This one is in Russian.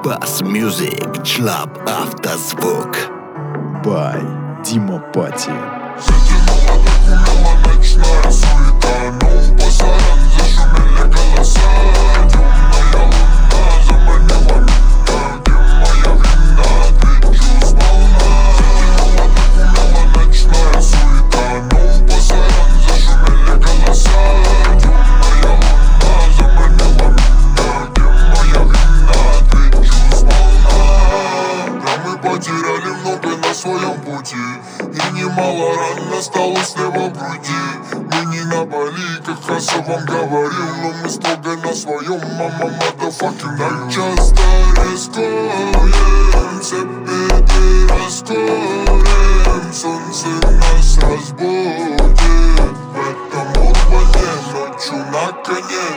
Bass Music, Club Автозвук. By Дима Пати. Затянула докумела ночная суета, но у пасаран зашумели голоса. Темная луна заманила меня, где моя вина, отвечу сполна. Затянула докумела ночная суета, но у пасаран зашумели голоса. Темная луна заманила меня, где моя вина, отвечу сполна. Да мы потеряли много на своем пути, и немало ран осталось небо в груди. Мы не на Бали, как раз я вам говорил, но мы строго на своем, мама, motherfucking. Так часто рискуем, все беды раскроем, солнце нас разбудит в этом урбане ночью на коне.